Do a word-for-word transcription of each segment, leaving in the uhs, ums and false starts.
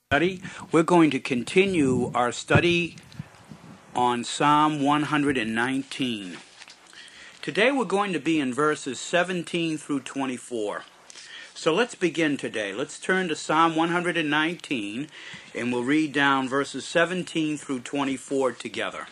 Study. We're going to continue our study on Psalm one hundred nineteen. Today we're going to be in verses seventeen through twenty-four. So let's begin today. Let's turn to Psalm one hundred nineteen and we'll read down verses seventeen through twenty-four together.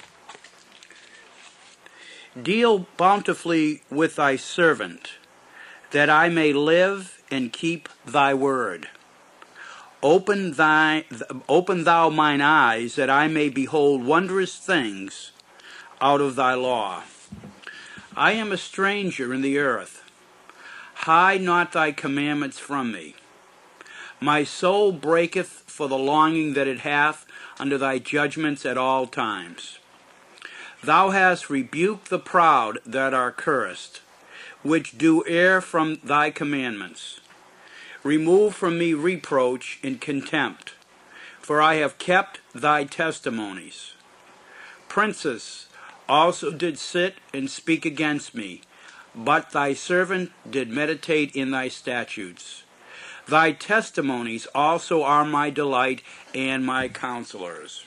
Deal bountifully with thy servant, that I may live and keep thy word. Open thy, open thou mine eyes, that I may behold wondrous things out of thy law. I am a stranger in the earth. Hide not thy commandments from me. My soul breaketh for the longing that it hath under thy judgments at all times. Thou hast rebuked the proud that are cursed, which do err from thy commandments. Remove from me reproach and contempt, for I have kept thy testimonies. Princes also did sit and speak against me, but thy servant did meditate in thy statutes. Thy testimonies also are my delight and my counselors.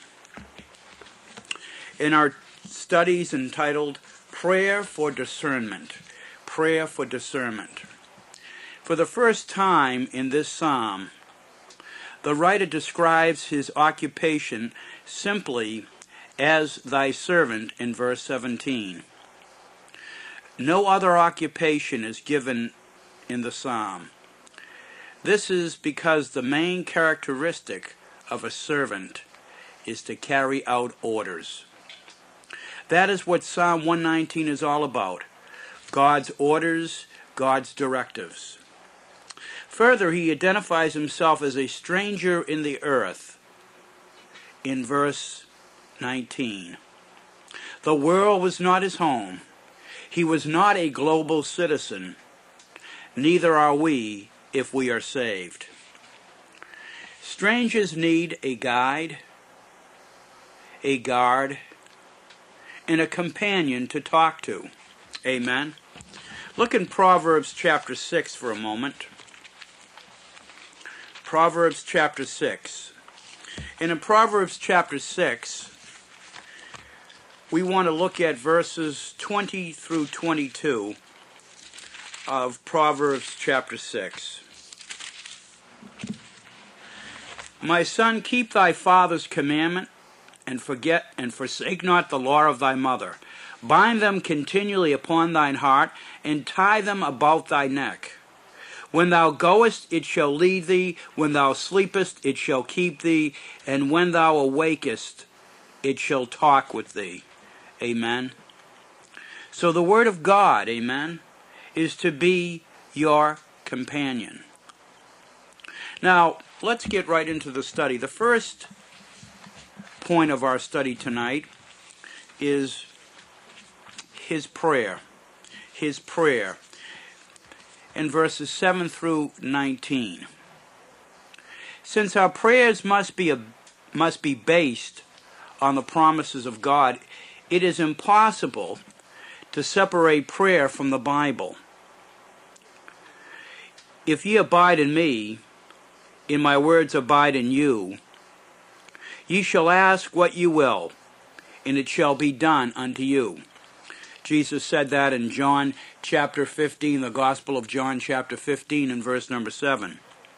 In our studies entitled Prayer for Discernment, Prayer for Discernment. For the first time in this psalm, the writer describes his occupation simply as thy servant in verse seventeen. No other occupation is given in the psalm. This is because the main characteristic of a servant is to carry out orders. That is what Psalm one nineteen is all about. God's orders, God's directives. Further, he identifies himself as a stranger in the earth in verse nineteen. The world was not his home. He was not a global citizen. Neither are we if we are saved. Strangers need a guide, a guard, and a companion to talk to. Amen. Look in Proverbs chapter six for a moment. Proverbs chapter six. And in Proverbs chapter six, we want to look at verses twenty through twenty-two of Proverbs chapter six. My son, keep thy father's commandment, and forget and forsake not the law of thy mother. Bind them continually upon thine heart, and tie them about thy neck. When thou goest, it shall lead thee. When thou sleepest, it shall keep thee. And when thou awakest, it shall talk with thee. Amen. So the word of God, amen, is to be your companion. Now, let's get right into the study. The first point of our study tonight is his prayer. His prayer. In verses seven through nineteen. Since our prayers must be a, must be based on the promises of God, it is impossible to separate prayer from the Bible. If ye abide in me, and my words abide in you, ye shall ask what you will, and it shall be done unto you. Jesus said that in John chapter fifteen, the Gospel of John chapter fifteen and verse number seven.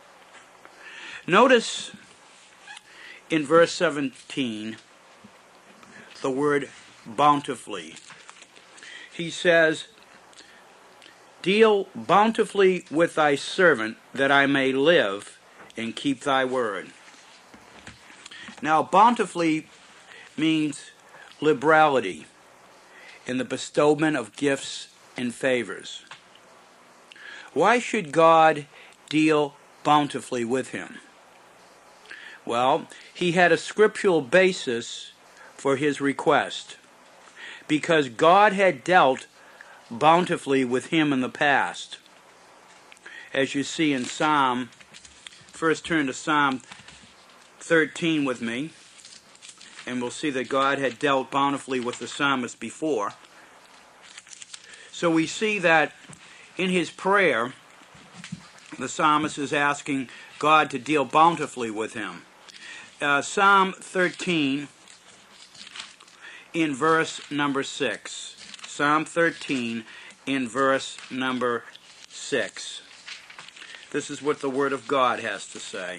Notice in verse seventeen the word bountifully. He says, deal bountifully with thy servant, that I may live and keep thy word. Now, bountifully means liberality in the bestowment of gifts and favors. Why should God deal bountifully with him? Well, he had a scriptural basis for his request, because God had dealt bountifully with him in the past. As you see in Psalm, first turn to Psalm thirteen with me, and we'll see that God had dealt bountifully with the psalmist before. So we see that in his prayer, the psalmist is asking God to deal bountifully with him. Uh, Psalm thirteen in verse number six. Psalm thirteen in verse number six. This is what the Word of God has to say.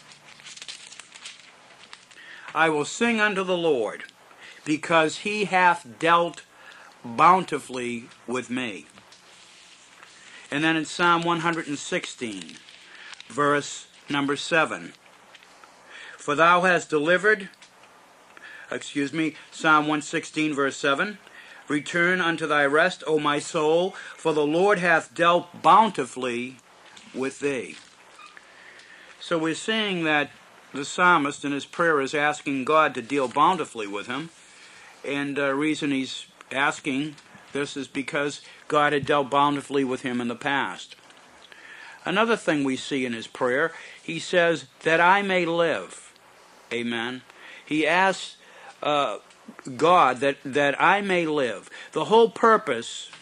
I will sing unto the Lord, because he hath dealt bountifully with me. And then in Psalm one sixteen, verse number seven. For thou hast delivered, excuse me, Psalm one sixteen, verse seven. Return unto thy rest, O my soul, for the Lord hath dealt bountifully with thee. So we're seeing that the psalmist in his prayer is asking God to deal bountifully with him. And the reason he's asking this is because God had dealt bountifully with him in the past. Another thing we see in his prayer, he says, that I may live. Amen. He asks uh, God that, that I may live. The whole purpose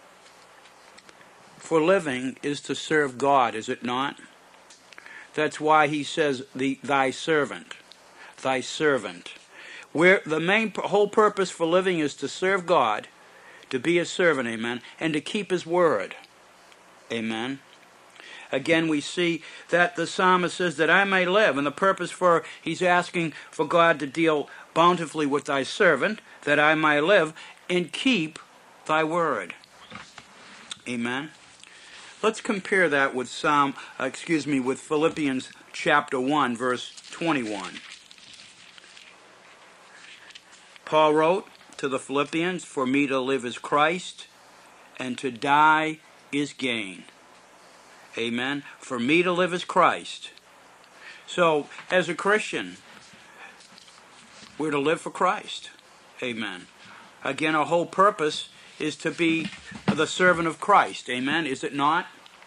for living is to serve God, is it not? That's why he says, the, thy servant, thy servant. Where the main whole purpose for living is to serve God, to be a servant, amen, and to keep his word, amen. Again, we see that the psalmist says that I may live, and the purpose for, he's asking for God to deal bountifully with thy servant, that I may live, and keep thy word. Amen. Let's compare that with Psalm, uh, excuse me, with Philippians chapter one, verse twenty-one. Paul wrote to the Philippians, for me to live is Christ, and to die is gain. Amen. For me to live is Christ. So, as a Christian, we're to live for Christ. Amen. Again, our whole purpose is to be the servant of Christ. Amen. Is it not?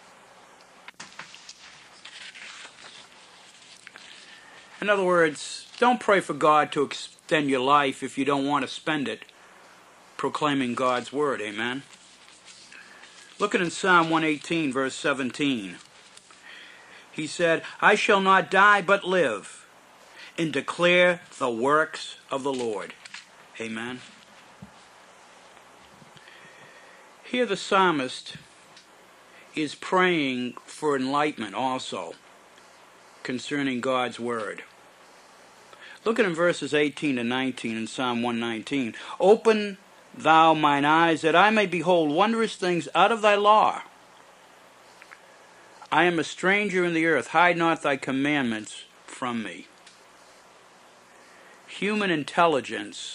In other words, don't pray for God to extend your life if you don't want to spend it proclaiming God's word. Amen. Looking in Psalm one eighteen, verse seventeen. He said, I shall not die but live, and declare the works of the Lord. Amen. Here the psalmist is praying for enlightenment also concerning God's word. Looking in verses eighteen to nineteen in Psalm one nineteen. Open thou mine eyes, that I may behold wondrous things out of thy law. I am a stranger in the earth. Hide not thy commandments from me. Human intelligence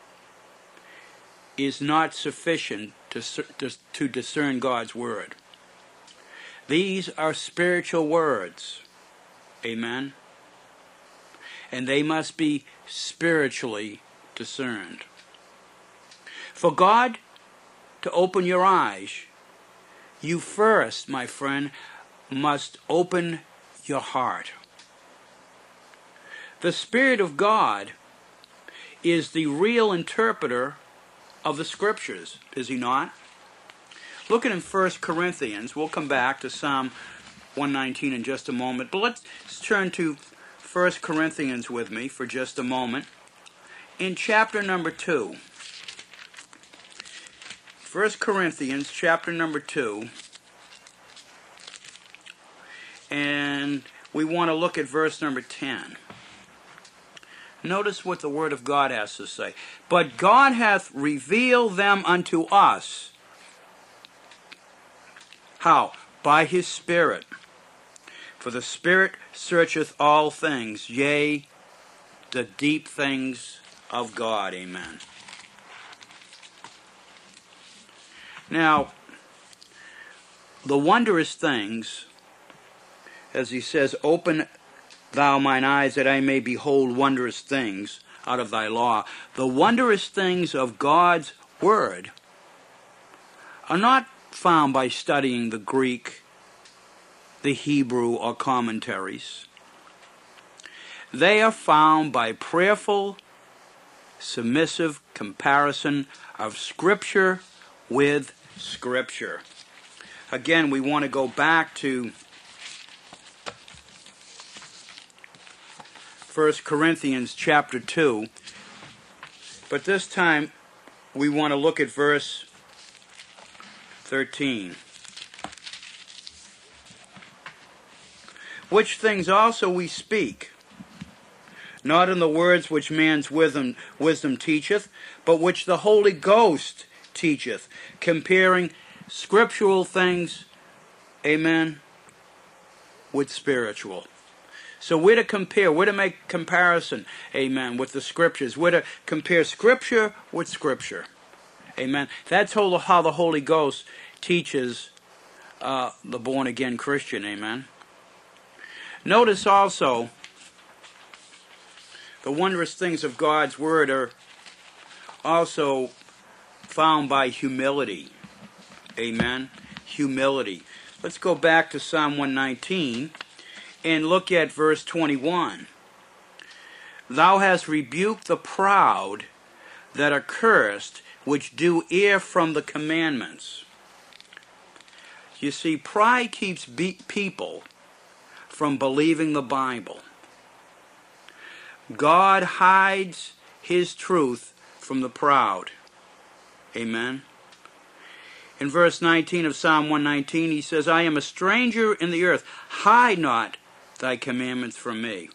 is not sufficient to, to, to discern God's word. These are spiritual words. Amen. And they must be spiritually discerned. For God to open your eyes, you first, my friend, must open your heart. The Spirit of God is the real interpreter of the Scriptures, is he not? Looking in First Corinthians, we'll come back to Psalm one nineteen in just a moment, but let's turn to First Corinthians with me for just a moment. In chapter number two, First Corinthians chapter number two, and we want to look at verse number ten. Notice what the Word of God has to say. But God hath revealed them unto us. How? By his Spirit. For the Spirit searcheth all things, yea, the deep things of God. Amen. Now, the wondrous things, as he says, open thou mine eyes that I may behold wondrous things out of thy law. The wondrous things of God's word are not found by studying the Greek, the Hebrew, or commentaries. They are found by prayerful, submissive comparison of Scripture with Scripture. Again, we want to go back to First Corinthians chapter two. But this time we want to look at verse thirteen. Which things also we speak, not in the words which man's wisdom, wisdom teacheth, but which the Holy Ghost teacheth, comparing scriptural things, amen, with spiritual. So we're to compare, we're to make comparison, amen, with the scriptures. We're to compare scripture with scripture, amen. That's how the Holy Ghost teaches uh, the born-again Christian, amen. Notice also, the wondrous things of God's Word are also found by humility. Amen. Humility. Let's go back to Psalm one nineteen and look at verse twenty-one. Thou hast rebuked the proud that are cursed, which do err from the commandments. You see, pride keeps be- people from believing the Bible. God hides His truth from the proud. Amen. In verse nineteen of Psalm one nineteen, he says, I am a stranger in the earth. Hide not thy commandments from me.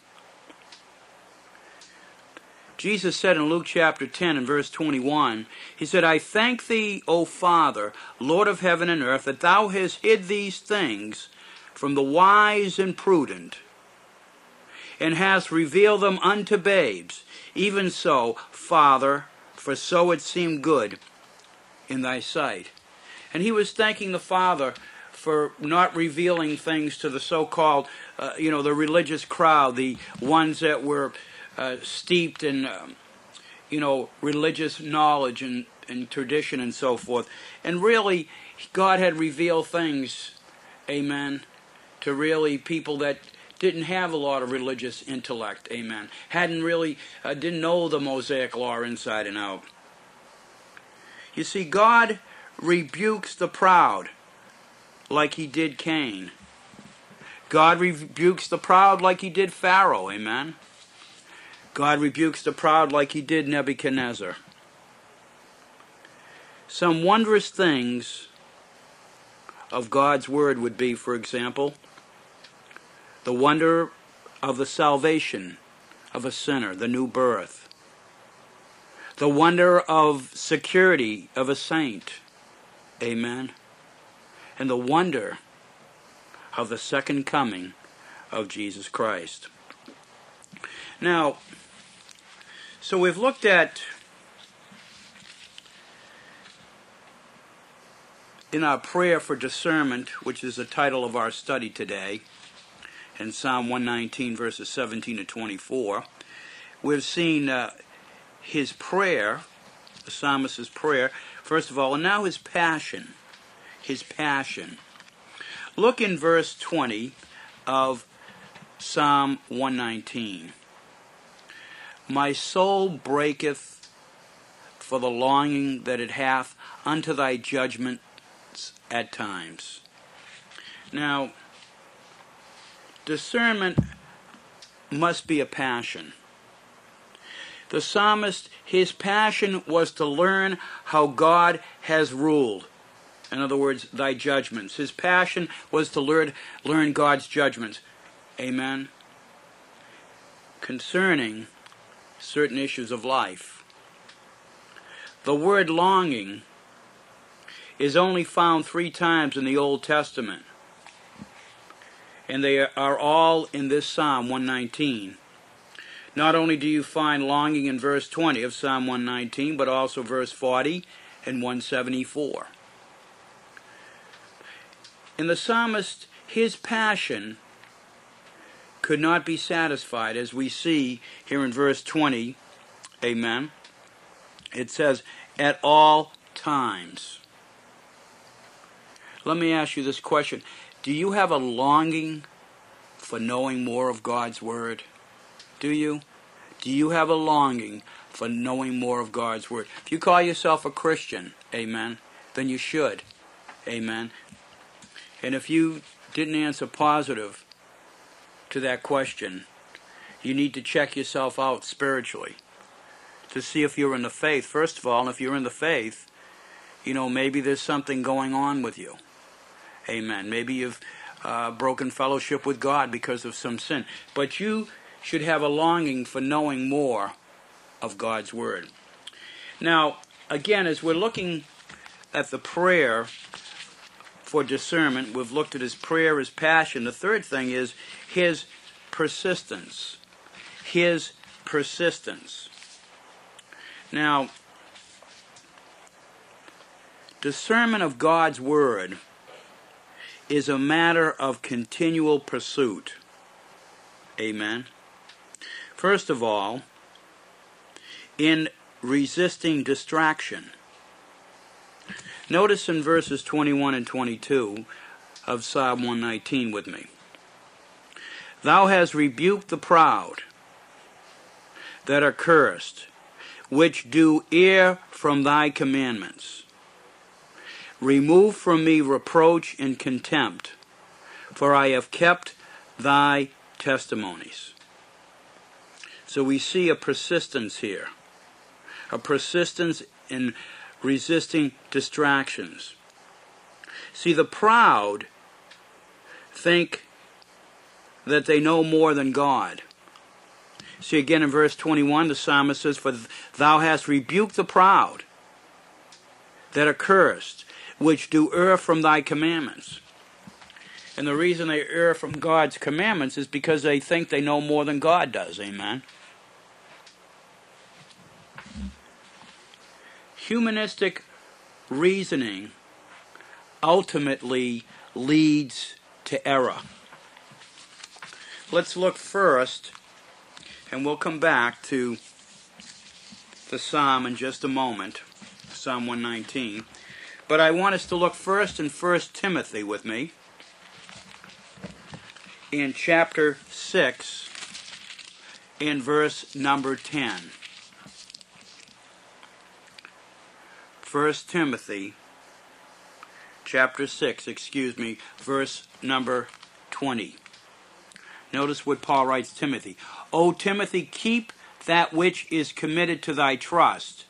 Jesus said in Luke chapter ten and verse twenty-one, he said, I thank thee, O Father, Lord of heaven and earth, that thou hast hid these things from the wise and prudent, and hast revealed them unto babes. Even so, Father, for so it seemed good in thy sight. And he was thanking the Father for not revealing things to the so-called, uh, you know, the religious crowd, the ones that were uh, steeped in, um, you know, religious knowledge and, and tradition and so forth. And really, God had revealed things, amen, to really people that didn't have a lot of religious intellect, amen. Hadn't really, uh, didn't know the Mosaic Law inside and out. You see, God rebukes the proud like He did Cain. God rebukes the proud like He did Pharaoh, amen. God rebukes the proud like He did Nebuchadnezzar. Some wondrous things of God's Word would be, for example, the wonder of the salvation of a sinner, the new birth. The wonder of security of a saint. Amen. And the wonder of the second coming of Jesus Christ. Now, so we've looked at, in our prayer for discernment, which is the title of our study today, in Psalm one nineteen, verses seventeen to twenty-four, we've seen uh, his prayer, the psalmist's prayer, first of all, and now his passion. His passion. Look in verse twenty of Psalm one nineteen. My soul breaketh for the longing that it hath unto thy judgments at times. Now, discernment must be a passion. The psalmist, his passion was to learn how God has ruled. In other words, thy judgments. His passion was to learn, learn God's judgments. Amen. Concerning certain issues of life. The word longing is only found three times in the Old Testament. And they are all in this Psalm one nineteen. Not only do you find longing in verse twenty of Psalm one nineteen, but also verse forty and one seventy-four. In the psalmist, his passion could not be satisfied, as we see here in verse twenty. Amen. It says, at all times. Let me ask you this question. Do you have a longing for knowing more of God's Word? Do you? Do you have a longing for knowing more of God's Word? If you call yourself a Christian, amen, then you should. Amen. And if you didn't answer positive to that question, You need to check yourself out spiritually to see if you're in the faith, first of all. And if you're in the faith, you know, maybe there's something going on with you. Amen. Maybe you've uh, broken fellowship with God because of some sin. But you should have a longing for knowing more of God's Word. Now, again, as we're looking at the prayer for discernment, we've looked at his prayer, his passion. The third thing is his persistence. His persistence. Now, discernment of God's Word is a matter of continual pursuit. Amen. First of all, in resisting distraction. Notice in verses twenty-one and twenty-two of Psalm one nineteen with me. Thou hast rebuked the proud that are cursed, which do err from thy commandments. Remove from me reproach and contempt, for I have kept thy testimonies. So we see a persistence here, a persistence in resisting distractions. See, the proud think that they know more than God. See, again in verse twenty-one, the psalmist says, for thou hast rebuked the proud that are cursed, which do err from thy commandments. And the reason they err from God's commandments is because they think they know more than God does. Amen. Humanistic reasoning ultimately leads to error. Let's look first, and we'll come back to the psalm in just a moment, Psalm one nineteen. But I want us to look first in First Timothy with me, in chapter six, in verse number ten. First Timothy, chapter six, excuse me, verse number twenty. Notice what Paul writes Timothy. O Timothy, keep that which is committed to thy trust,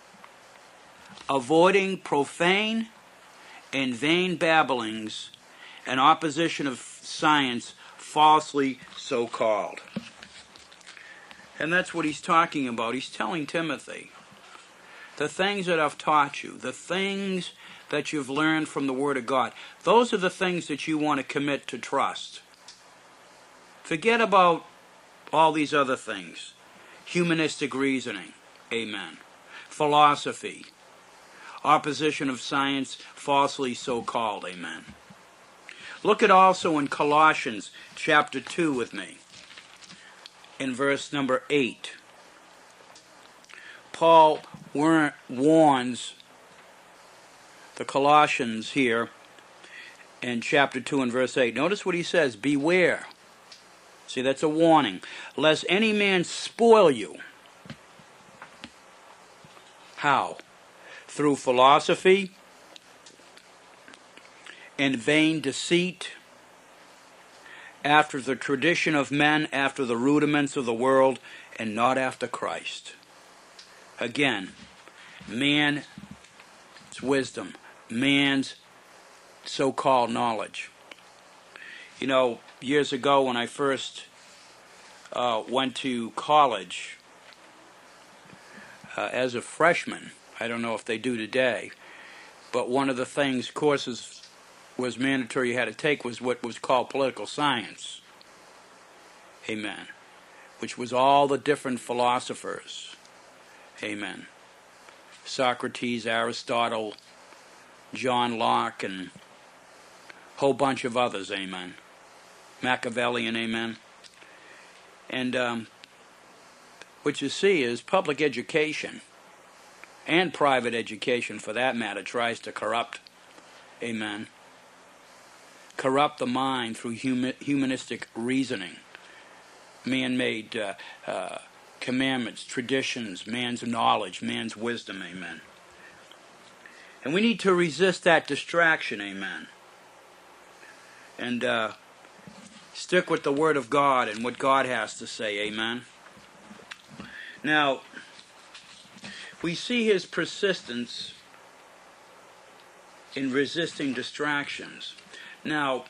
avoiding profane and vain babblings and opposition of science, falsely so called. And that's what he's talking about. He's telling Timothy, the things that I've taught you, the things that you've learned from the Word of God, those are the things that you want to commit to trust. Forget about all these other things. Humanistic reasoning, amen. Philosophy, opposition of science, falsely so called, amen. Look at also in Colossians chapter two with me, in verse number eight. Paul warns the Colossians here in chapter two and verse eight. Notice what he says, beware. See, that's a warning. Lest any man spoil you. How? Through philosophy and vain deceit, after the tradition of men, after the rudiments of the world, and not after Christ. Again, man's wisdom, man's so-called knowledge. You know, years ago when I first uh, went to college uh, as a freshman, I don't know if they do today, but one of the things, courses was mandatory you had to take was what was called political science. Amen. Which was all the different philosophers. Amen. Socrates, Aristotle, John Locke, and a whole bunch of others. Amen. Machiavellian, amen. And um, what you see is public education, and private education for that matter, tries to corrupt, amen, corrupt the mind through huma humanistic reasoning, man-made uh, uh, commandments, traditions, man's knowledge, man's wisdom, amen. And we need to resist that distraction, amen. And uh, Stick with the Word of God and what God has to say. Amen. Now, we see his persistence in resisting distractions. Now,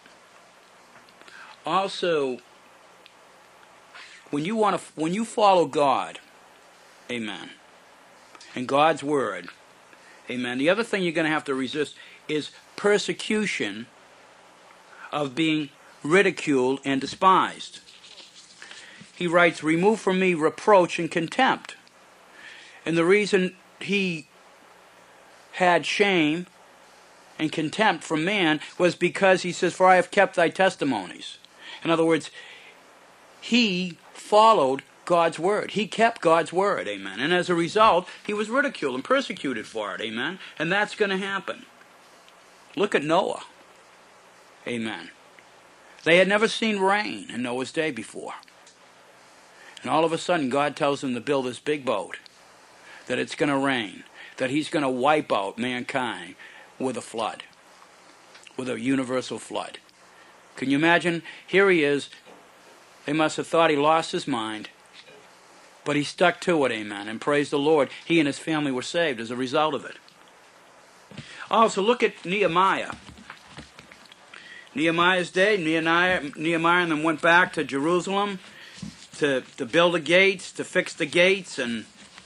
also, when you want to, when you follow God, amen, and God's Word, amen, the other thing you're going to have to resist is persecution of being ridiculed and despised. He writes, remove from me reproach and contempt. And the reason he had shame and contempt from man was because he says, for I have kept thy testimonies. In other words, he followed God's word. He kept God's word, amen. And as a result, he was ridiculed and persecuted for it, amen. And that's going to happen. Look at Noah, amen. They had never seen rain in Noah's day before. And all of a sudden, God tells them to build this big boat, that it's going to rain, that he's going to wipe out mankind with a flood, with a universal flood. Can you imagine? Here he is. They must have thought he lost his mind, but he stuck to it, amen, and praise the Lord. He and his family were saved as a result of it. Also, look at Nehemiah. Nehemiah's day, Nehemiah, Nehemiah and them went back to Jerusalem to, to build the gates, to fix the gates, and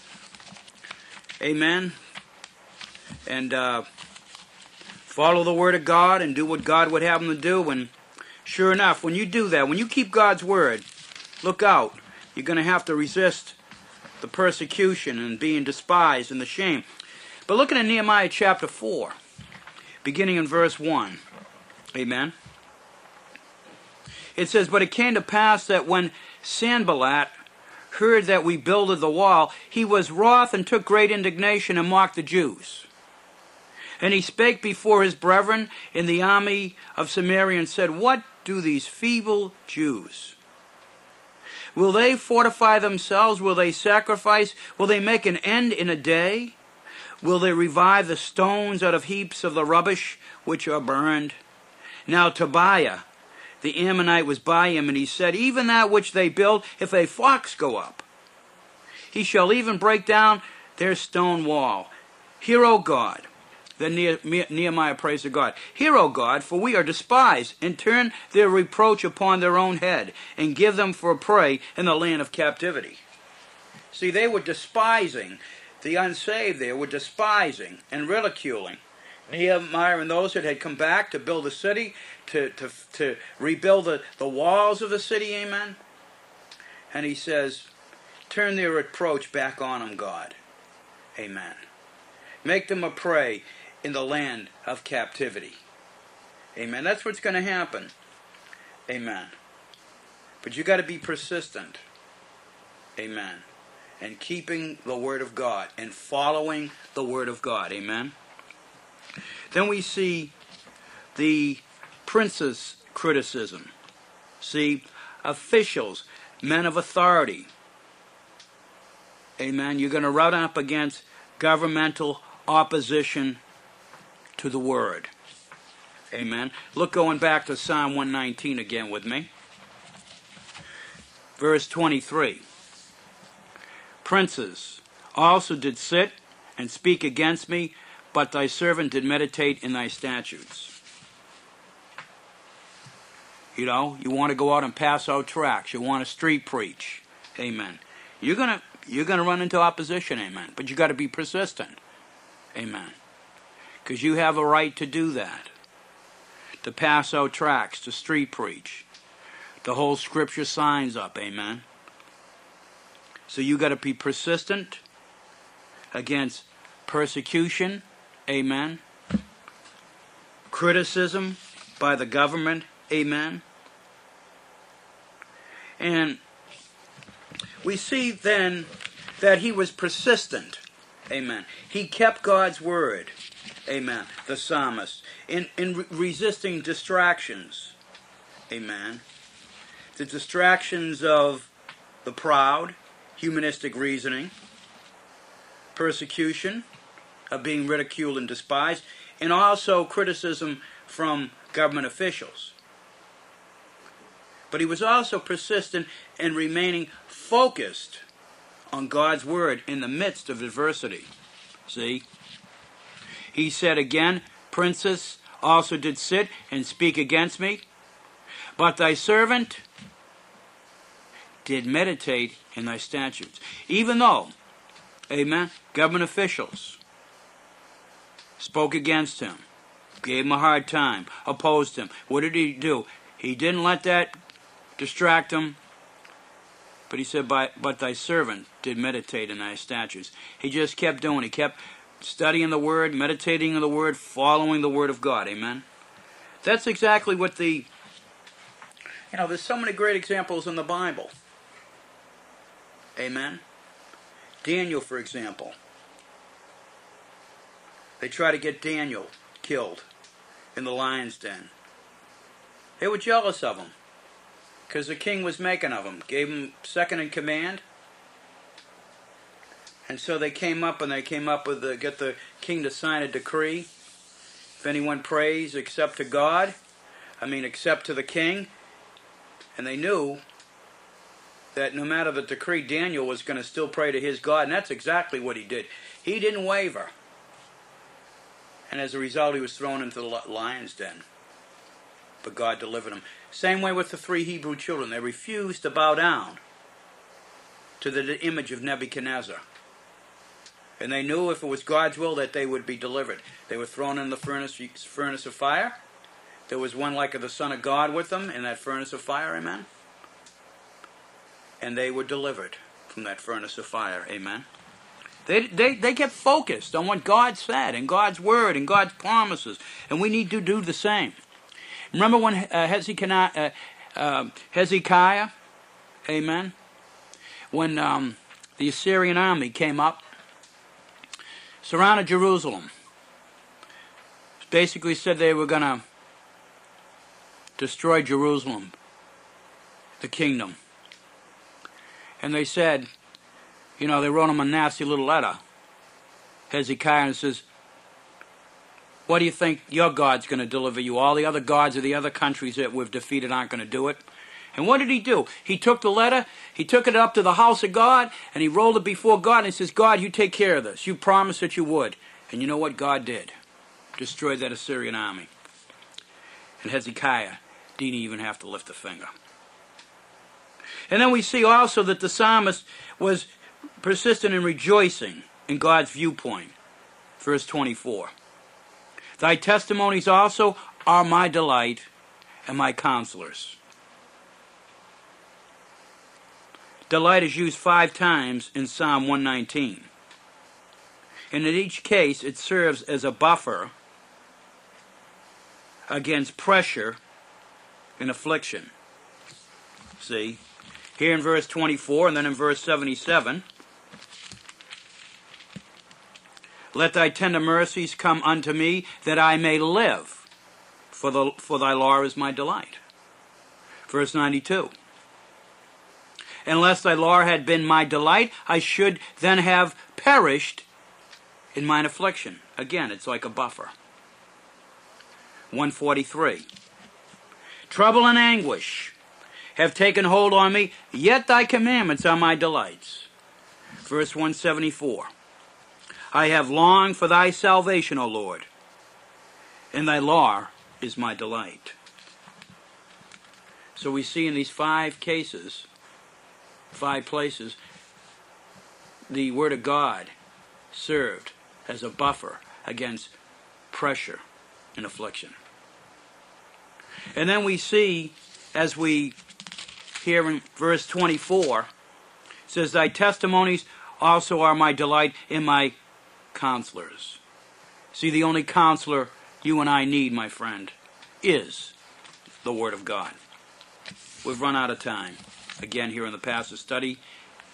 amen, and uh, follow the word of God and do what God would have them to do. And sure enough, when you do that, when you keep God's word, look out. You're going to have to resist the persecution and being despised and the shame. But looking at Nehemiah chapter four, beginning in verse one, amen. It says, but it came to pass that when Sanballat heard that we builded the wall, he was wroth and took great indignation and mocked the Jews. And he spake before his brethren in the army of Samaria and said, what do these feeble Jews? Will they fortify themselves? Will they sacrifice? Will they make an end in a day? Will they revive the stones out of heaps of the rubbish which are burned? Now Tobiah, the Ammonite, was by him, and he said, even that which they build, if a fox go up, he shall even break down their stone wall. Hear, O God. Then Nehemiah prays to God. Hear, O God, for we are despised, and turn their reproach upon their own head, and give them for a prey in the land of captivity. See, they were despising the unsaved. They were despising and ridiculing Nehemiah and those that had come back to build the city, to, to, to rebuild the, the walls of the city, amen. And he says, turn their reproach back on them, God, amen. Make them a prey in the land of captivity, amen. That's what's going to happen, amen. But you got to be persistent, amen, and keeping the word of God and following the word of God, amen. Then we see the prince's criticism. See, officials, men of authority. Amen. You're going to run up against governmental opposition to the word. Amen. Look, going back to Psalm one nineteen again with me. Verse twenty-three. Princes also did sit and speak against me, but thy servant did meditate in thy statutes. You know, you want to go out and pass out tracts. You want to street preach. Amen. You're going to you're going to run into opposition, amen. But you got to be persistent. Amen. Because you have a right to do that. To pass out tracts, to street preach. To hold scripture signs up, amen. So you got to be persistent against persecution, amen. Criticism by the government, amen. And we see then that he was persistent, amen. He kept God's word, amen, the psalmist, in, in re- resisting distractions, amen. The distractions of the proud, humanistic reasoning, persecution, of being ridiculed and despised, and also criticism from government officials. But he was also persistent in remaining focused on God's word in the midst of adversity. See? He said again, princes also did sit and speak against me, but thy servant did meditate in thy statutes. Even though, amen, government officials spoke against him, gave him a hard time, opposed him. What did he do? He didn't let that distract him, but he said, but, but thy servant did meditate in thy statutes. He just kept doing, he kept studying the word, meditating on the word, following the word of God. Amen? That's exactly what the, you know, there's so many great examples in the Bible. Amen? Daniel, for example. They try to get Daniel killed in the lion's den. They were jealous of him because the king was making of him, gave him second in command. And so they came up and they came up with the, get the king to sign a decree. If anyone prays except to God, I mean except to the king, and they knew that no matter the decree, Daniel was going to still pray to his God, and that's exactly what he did. He didn't waver. And as a result, he was thrown into the lion's den. But God delivered him. Same way with the three Hebrew children. They refused to bow down to the image of Nebuchadnezzar. And they knew if it was God's will that they would be delivered. They were thrown in the furnace, furnace of fire. There was one like the Son of God with them in that furnace of fire, amen? And they were delivered from that furnace of fire, amen? They, they, they kept focused on what God said and God's word and God's promises. And we need to do the same. Remember when uh, Hezekiah, uh, uh, Hezekiah, amen, when um, the Assyrian army came up, surrounded Jerusalem, basically said they were going to destroy Jerusalem, the kingdom. And they said, you know, they wrote him a nasty little letter, Hezekiah, and says, what do you think your God's going to deliver you? All the other gods of the other countries that we've defeated aren't going to do it. And what did he do? He took the letter, he took it up to the house of God, and he rolled it before God, and he says, God, you take care of this. You promised that you would. And you know what God did? Destroyed that Assyrian army. And Hezekiah didn't even have to lift a finger. And then we see also that the psalmist was persistent in rejoicing in God's viewpoint. Verse twenty-four. Thy testimonies also are my delight and my counselors. Delight is used five times in Psalm one nineteen. And in each case it serves as a buffer against pressure and affliction. See? Here in verse twenty-four and then in verse seventy-seven. Let thy tender mercies come unto me, that I may live, for, the, for thy law is my delight. Verse ninety-two. Unless thy law had been my delight, I should then have perished in mine affliction. Again, it's like a buffer. one forty-three. Trouble and anguish have taken hold on me, yet thy commandments are my delights. Verse one seventy-four. I have longed for thy salvation, O Lord, and thy law is my delight. So we see in these five cases, five places, the Word of God served as a buffer against pressure and affliction. And then we see, as we hear in verse twenty-four, it says, thy testimonies also are my delight in my counselors. See, the only counselor you and I need, my friend, is the Word of God. We've run out of time. Again, here in the Pastor Study,